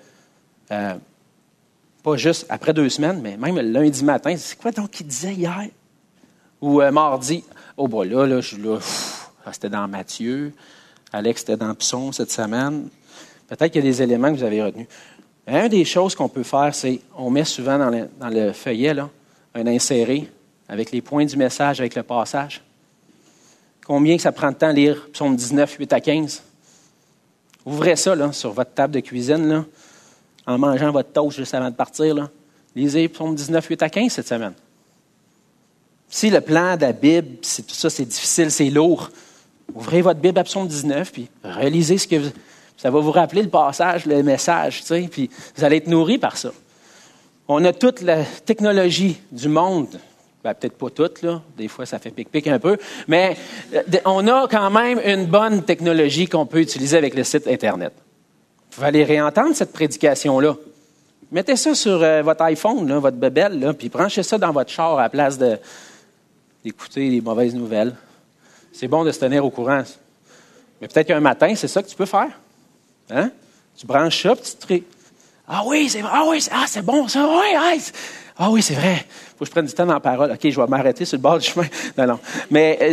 pas juste après 2 semaines, mais même le lundi matin, c'est quoi donc qu'il disait hier? Ou mardi, là, c'était dans Matthieu. Alex, c'était dans Psaume cette semaine. Peut-être qu'il y a des éléments que vous avez retenus. Une des choses qu'on peut faire, c'est, on met souvent dans le feuillet, là, un inséré avec les points du message, avec le passage. Combien que ça prend de temps à lire Psaume 19, 8 à 15? Ouvrez ça là, sur votre table de cuisine, là, en mangeant votre toast juste avant de partir. Là. Lisez Psaume 19, 8 à 15 cette semaine. Si le plan de la Bible, c'est tout ça, c'est difficile, c'est lourd, ouvrez votre Bible à Psaume 19, puis relisez ce que ça va vous rappeler le passage, le message, tu sais, puis vous allez être nourris par ça. On a toute la technologie du monde, ben, peut-être pas toute, là, des fois ça fait pic-pic un peu, mais on a quand même une bonne technologie qu'on peut utiliser avec le site Internet. Vous pouvez aller réentendre cette prédication-là. Mettez ça sur votre iPhone, là, votre bébelle, là, puis branchez ça dans votre char à la place d'écouter les mauvaises nouvelles. C'est bon de se tenir au courant. Mais peut-être qu'un matin, c'est ça que tu peux faire. Hein? Tu branches ça, puis tu te... Ah oui, c'est vrai. C'est bon ça. Oui, c'est vrai. Il faut que je prenne du temps dans la parole. OK, je vais m'arrêter sur le bord du chemin. Non. Mais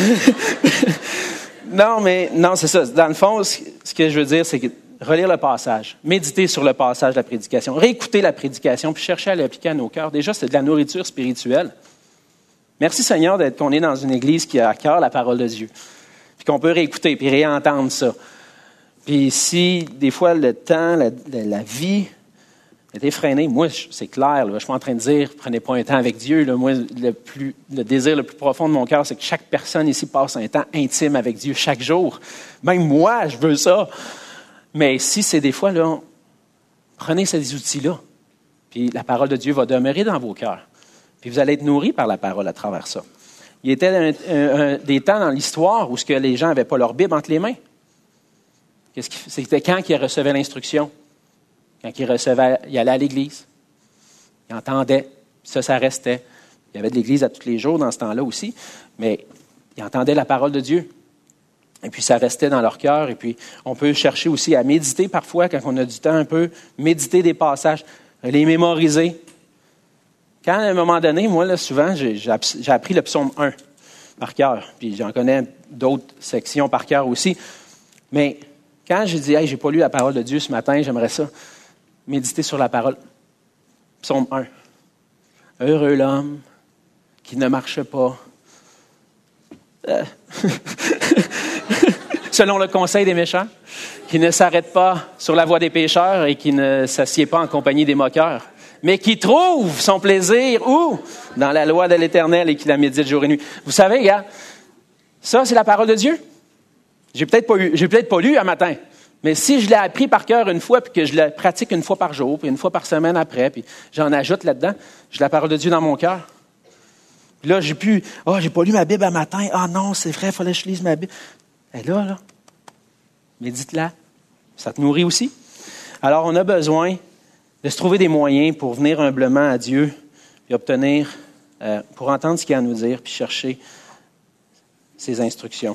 non, c'est ça. Dans le fond, ce que je veux dire, c'est que relire le passage, méditer sur le passage de la prédication, réécouter la prédication, puis chercher à l'appliquer à nos cœurs. Déjà, c'est de la nourriture spirituelle. Merci Seigneur qu'on est dans une église qui a à cœur la parole de Dieu, puis qu'on peut réécouter, puis réentendre ça. Puis si, des fois, le temps, la vie est effrénée, moi, c'est clair, là, je suis en train de dire, prenez pas un temps avec Dieu. Là, moi, le désir le plus profond de mon cœur, c'est que chaque personne ici passe un temps intime avec Dieu chaque jour. Même moi, je veux ça. Mais si c'est des fois, là, prenez ces outils-là, puis la parole de Dieu va demeurer dans vos cœurs. Puis vous allez être nourris par la parole à travers ça. Il y était des temps dans l'histoire où les gens n'avaient pas leur Bible entre les mains. C'était quand qu'ils recevaient l'instruction? Quand ils allaient à l'église. Ils entendaient. Ça restait. Il y avait de l'église à tous les jours dans ce temps-là aussi, mais ils entendaient la parole de Dieu. Et puis ça restait dans leur cœur. Et puis on peut chercher aussi à méditer parfois, quand on a du temps un peu, méditer des passages, les mémoriser. Quand, à un moment donné, moi, là, souvent, j'ai appris le psaume 1 par cœur. Puis j'en connais d'autres sections par cœur aussi. Mais quand j'ai dit, « Hey, j'ai pas lu la parole de Dieu ce matin, j'aimerais ça, méditer sur la parole. » Psaume 1. « Heureux l'homme qui ne marche pas. » Selon le conseil des méchants, qui ne s'arrête pas sur la voie des pécheurs et qui ne s'assied pas en compagnie des moqueurs, mais qui trouve son plaisir où? Dans la loi de l'Éternel et qui la médite jour et nuit. Vous savez, gars, ça, c'est la parole de Dieu. J'ai peut-être pas lu un matin, mais si je l'ai appris par cœur une fois, puis que je le pratique une fois par jour, puis une fois par semaine après, puis j'en ajoute là-dedans, j'ai la parole de Dieu dans mon cœur. Puis là, j'ai pas lu ma Bible un matin. Ah non, c'est vrai, il fallait que je lise ma Bible. Et là, médite-la. Ça te nourrit aussi. Alors, on a besoin de se trouver des moyens pour venir humblement à Dieu et obtenir, pour entendre ce qu'il a à nous dire, puis chercher ses instructions.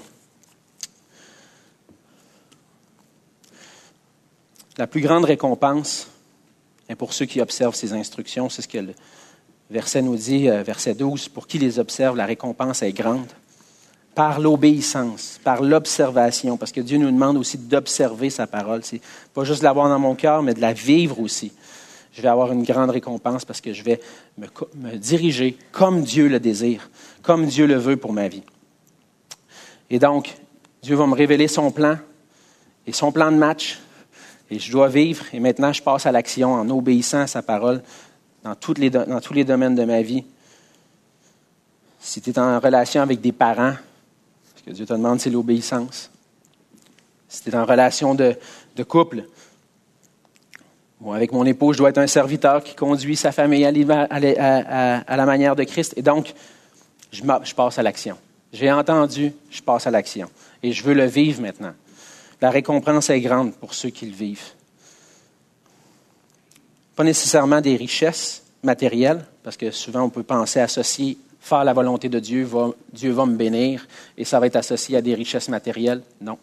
La plus grande récompense est pour ceux qui observent ces instructions. C'est ce que le verset nous dit, verset 12. Pour qui les observe, la récompense est grande. Par l'obéissance, par l'observation, parce que Dieu nous demande aussi d'observer sa parole. C'est pas juste de l'avoir dans mon cœur, mais de la vivre aussi. Je vais avoir une grande récompense parce que je vais me diriger comme Dieu le désire, comme Dieu le veut pour ma vie. Et donc, Dieu va me révéler son plan et son plan de match. Et je dois vivre, et maintenant je passe à l'action en obéissant à sa parole dans tous les domaines de ma vie. Si tu es en relation avec des parents, ce que Dieu te demande, c'est l'obéissance. Si tu es en relation de couple, avec mon époux, je dois être un serviteur qui conduit sa famille à la manière de Christ. Et donc, je passe à l'action. J'ai entendu, je passe à l'action. Et je veux le vivre maintenant. La récompense est grande pour ceux qui le vivent. Pas nécessairement des richesses matérielles, parce que souvent on peut penser associer faire la volonté de Dieu, Dieu va me bénir et ça va être associé à des richesses matérielles. Non.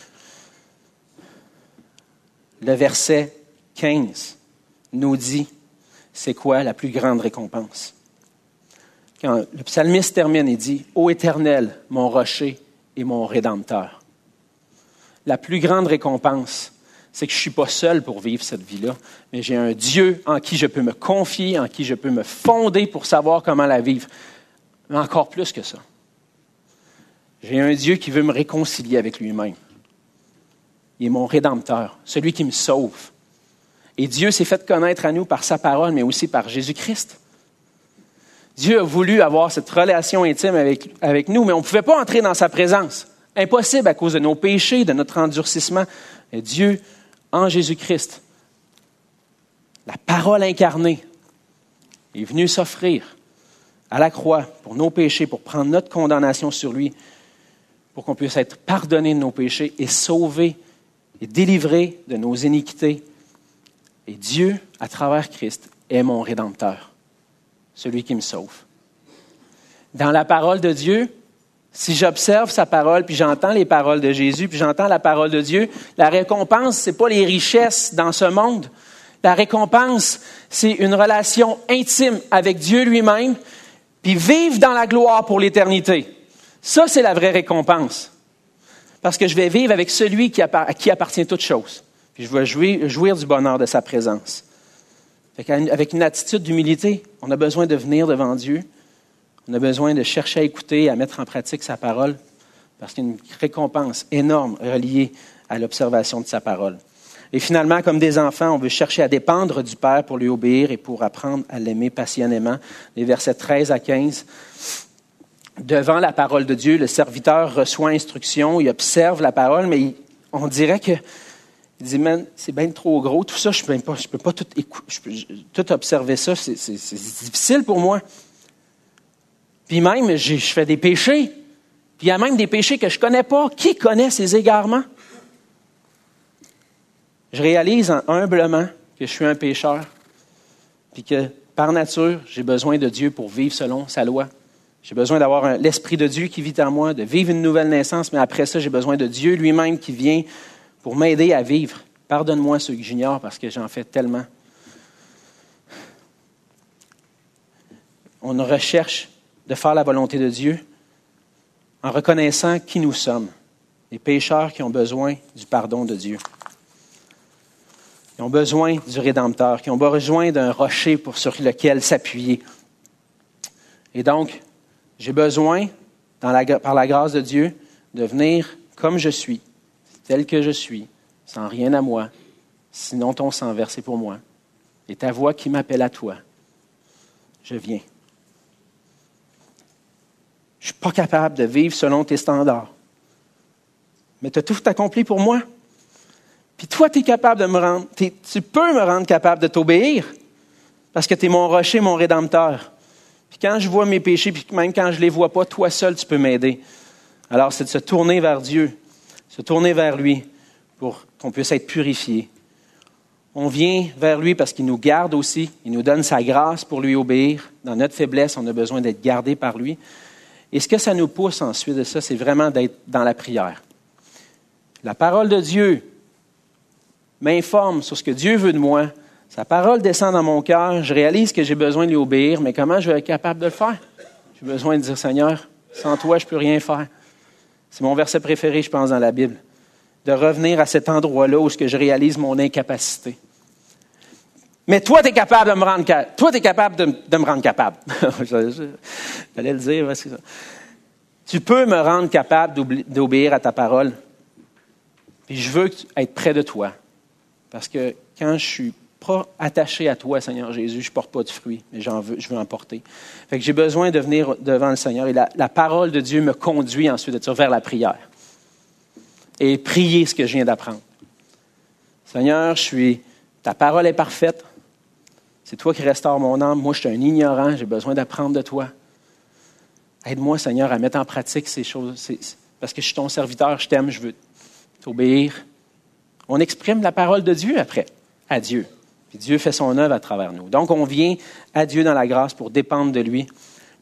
Le verset 15 nous dit, c'est quoi la plus grande récompense? Quand le psalmiste termine, il dit, « Ô Éternel, mon rocher et mon rédempteur. » La plus grande récompense, c'est que je ne suis pas seul pour vivre cette vie-là, mais j'ai un Dieu en qui je peux me confier, en qui je peux me fonder pour savoir comment la vivre. Mais encore plus que ça. J'ai un Dieu qui veut me réconcilier avec lui-même. Il est mon rédempteur, celui qui me sauve. Et Dieu s'est fait connaître à nous par sa parole, mais aussi par Jésus-Christ. Dieu a voulu avoir cette relation intime avec nous, mais on ne pouvait pas entrer dans sa présence. Impossible à cause de nos péchés, de notre endurcissement. Et Dieu, en Jésus-Christ, la parole incarnée, est venu s'offrir à la croix pour nos péchés, pour prendre notre condamnation sur lui, pour qu'on puisse être pardonné de nos péchés et sauvé et délivré de nos iniquités. Et Dieu, à travers Christ, est mon Rédempteur, celui qui me sauve. Dans la parole de Dieu, si j'observe sa parole, puis j'entends les paroles de Jésus, puis j'entends la parole de Dieu, la récompense, ce n'est pas les richesses dans ce monde. La récompense, c'est une relation intime avec Dieu lui-même, puis vivre dans la gloire pour l'éternité. Ça, c'est la vraie récompense. Parce que je vais vivre avec celui à qui appartient toute chose. Puis je vais jouir du bonheur de sa présence. Avec une attitude d'humilité, on a besoin de venir devant Dieu. On a besoin de chercher à écouter, à mettre en pratique sa parole, parce qu'il y a une récompense énorme reliée à l'observation de sa parole. Et finalement, comme des enfants, on veut chercher à dépendre du Père pour lui obéir et pour apprendre à l'aimer passionnément. Les versets 13 à 15. Devant la parole de Dieu, le serviteur reçoit instruction, il observe la parole, mais on dirait que il dit, man, c'est bien trop gros, tout ça, je peux pas tout observer ça, c'est difficile pour moi. Puis même, je fais des péchés, puis il y a même des péchés que je ne connais pas. Qui connaît ces égarements? Je réalise humblement que je suis un pécheur, puis que par nature, j'ai besoin de Dieu pour vivre selon sa loi. J'ai besoin d'avoir l'Esprit de Dieu qui vit en moi, de vivre une nouvelle naissance, mais après ça, j'ai besoin de Dieu lui-même qui vient pour m'aider à vivre. Pardonne-moi ceux que j'ignore parce que j'en fais tellement. On recherche de faire la volonté de Dieu en reconnaissant qui nous sommes, les pécheurs qui ont besoin du pardon de Dieu. Qui ont besoin du Rédempteur, qui ont besoin d'un rocher sur lequel s'appuyer. Et donc, j'ai besoin, par la grâce de Dieu, de venir comme je suis, tel que je suis, sans rien à moi, sinon ton sang versé pour moi, et ta voix qui m'appelle à toi. Je viens. Je ne suis pas capable de vivre selon tes standards. Mais tu as tout accompli pour moi. Puis toi, tu es capable de me rendre, tu peux me rendre capable de t'obéir, parce que tu es mon rocher, mon Rédempteur. Puis quand je vois mes péchés, puis même quand je ne les vois pas, toi seul, tu peux m'aider. Alors, c'est de se tourner vers Dieu, se tourner vers lui pour qu'on puisse être purifié. On vient vers lui parce qu'il nous garde aussi, il nous donne sa grâce pour lui obéir. Dans notre faiblesse, on a besoin d'être gardé par lui. Et ce que ça nous pousse ensuite de ça, c'est vraiment d'être dans la prière. La parole de Dieu m'informe sur ce que Dieu veut de moi. Sa parole descend dans mon cœur. Je réalise que j'ai besoin de lui obéir, mais comment je vais être capable de le faire? J'ai besoin de dire, Seigneur, sans toi, je ne peux rien faire. C'est mon verset préféré, je pense, dans la Bible. De revenir à cet endroit-là où je réalise mon incapacité. Mais toi, tu es capable de me rendre capable. Toi, tu es capable de me rendre capable. J'allais le dire, c'est ça. Tu peux me rendre capable d'obéir à ta parole. Puis je veux être près de toi. Parce que quand je suis pas attaché à toi, Seigneur Jésus, je ne porte pas de fruits, mais je veux en porter. Fait que j'ai besoin de venir devant le Seigneur. Et la parole de Dieu me conduit ensuite de ça vers la prière. Et prier ce que je viens d'apprendre. Seigneur, ta parole est parfaite. C'est toi qui restaures mon âme. Moi, je suis un ignorant. J'ai besoin d'apprendre de toi. Aide-moi, Seigneur, à mettre en pratique ces choses. Parce que je suis ton serviteur, je t'aime, je veux t'obéir. On exprime la parole de Dieu après, à Dieu. Puis Dieu fait son œuvre à travers nous. Donc, on vient à Dieu dans la grâce pour dépendre de lui.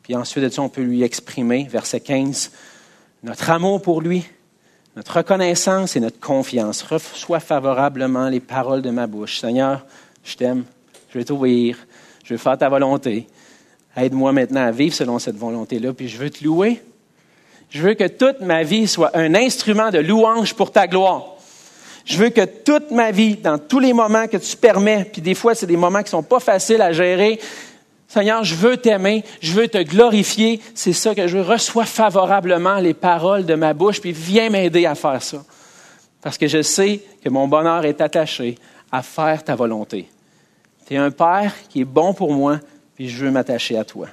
Puis ensuite de ça, on peut lui exprimer, verset 15, notre amour pour lui, notre reconnaissance et notre confiance. Reçois favorablement les paroles de ma bouche. Seigneur, je t'aime, je vais t'obéir, je veux faire ta volonté. Aide-moi maintenant à vivre selon cette volonté-là, puis je veux te louer. Je veux que toute ma vie soit un instrument de louange pour ta gloire. Je veux que toute ma vie, dans tous les moments que tu permets, puis des fois, c'est des moments qui ne sont pas faciles à gérer, Seigneur, je veux t'aimer, je veux te glorifier. C'est ça que je veux. Reçois favorablement les paroles de ma bouche, puis viens m'aider à faire ça. Parce que je sais que mon bonheur est attaché à faire ta volonté. Tu es un Père qui est bon pour moi, puis je veux m'attacher à toi.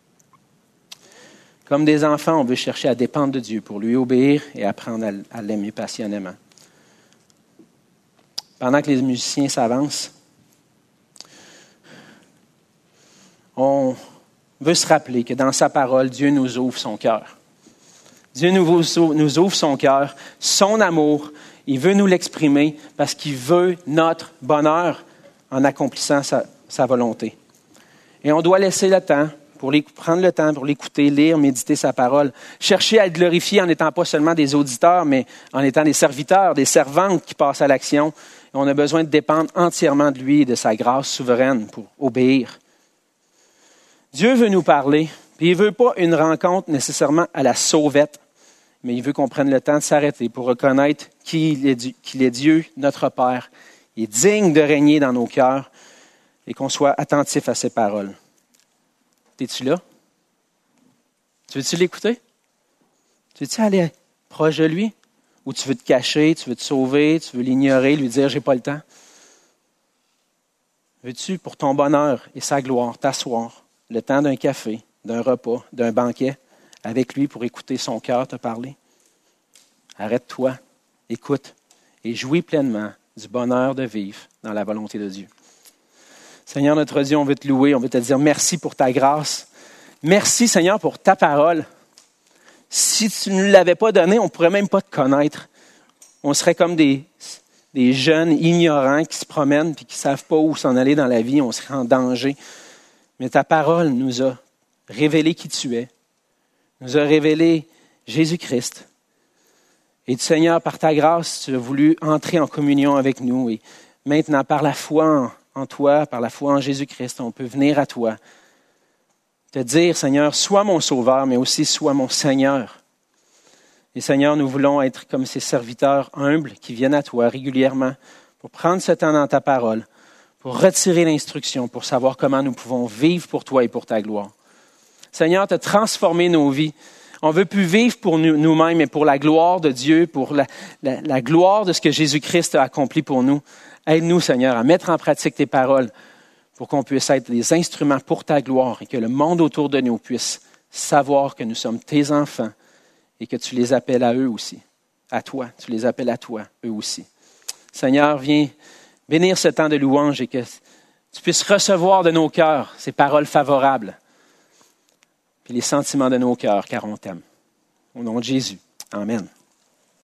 Comme des enfants, on veut chercher à dépendre de Dieu pour lui obéir et apprendre à l'aimer passionnément. Pendant que les musiciens s'avancent, on veut se rappeler que dans sa parole, Dieu nous ouvre son cœur. Dieu nous ouvre son cœur, son amour. Il veut nous l'exprimer parce qu'il veut notre bonheur en accomplissant sa volonté. Et on doit laisser le temps, prendre le temps pour l'écouter, lire, méditer sa parole. Chercher à le glorifier en n'étant pas seulement des auditeurs, mais en étant des serviteurs, des servantes qui passent à l'action. Et on a besoin de dépendre entièrement de lui et de sa grâce souveraine pour obéir. Dieu veut nous parler, puis il ne veut pas une rencontre nécessairement à la sauvette, mais il veut qu'on prenne le temps de s'arrêter pour reconnaître qu'il est Dieu, notre Père. Il est digne de régner dans nos cœurs et qu'on soit attentif à ses paroles. Es-tu là? Tu veux-tu l'écouter? Tu veux-tu aller proche de lui? Ou tu veux te cacher, tu veux te sauver, tu veux l'ignorer, lui dire « j'ai pas le temps ». Veux-tu, pour ton bonheur et sa gloire, t'asseoir le temps d'un café, d'un repas, d'un banquet, avec lui pour écouter son cœur te parler? Arrête-toi, écoute et jouis pleinement du bonheur de vivre dans la volonté de Dieu. Seigneur notre Dieu, on veut te louer, on veut te dire merci pour ta grâce. Merci Seigneur pour ta parole. Si tu ne nous l'avais pas donnée, on ne pourrait même pas te connaître. On serait comme des jeunes ignorants qui se promènent et qui ne savent pas où s'en aller dans la vie. On serait en danger. Mais ta parole nous a révélé qui tu es, nous a révélé Jésus-Christ. Et Seigneur, par ta grâce, tu as voulu entrer en communion avec nous. Et maintenant, par la foi en toi, par la foi en Jésus-Christ, on peut venir à toi, te dire, Seigneur, sois mon sauveur, mais aussi sois mon Seigneur. Et Seigneur, nous voulons être comme ces serviteurs humbles qui viennent à toi régulièrement pour prendre ce temps dans ta parole, pour retirer l'instruction, pour savoir comment nous pouvons vivre pour toi et pour ta gloire. Seigneur, tu as transformé nos vies. On ne veut plus vivre pour nous-mêmes, mais pour la gloire de Dieu, pour la gloire de ce que Jésus-Christ a accompli pour nous. Aide-nous, Seigneur, à mettre en pratique tes paroles pour qu'on puisse être des instruments pour ta gloire et que le monde autour de nous puisse savoir que nous sommes tes enfants et que tu les appelles à eux aussi. À toi, tu les appelles à toi, eux aussi. Seigneur, viens bénir ce temps de louange et que tu puisses recevoir de nos cœurs ces paroles favorables puis les sentiments de nos cœurs, car on t'aime. Au nom de Jésus. Amen.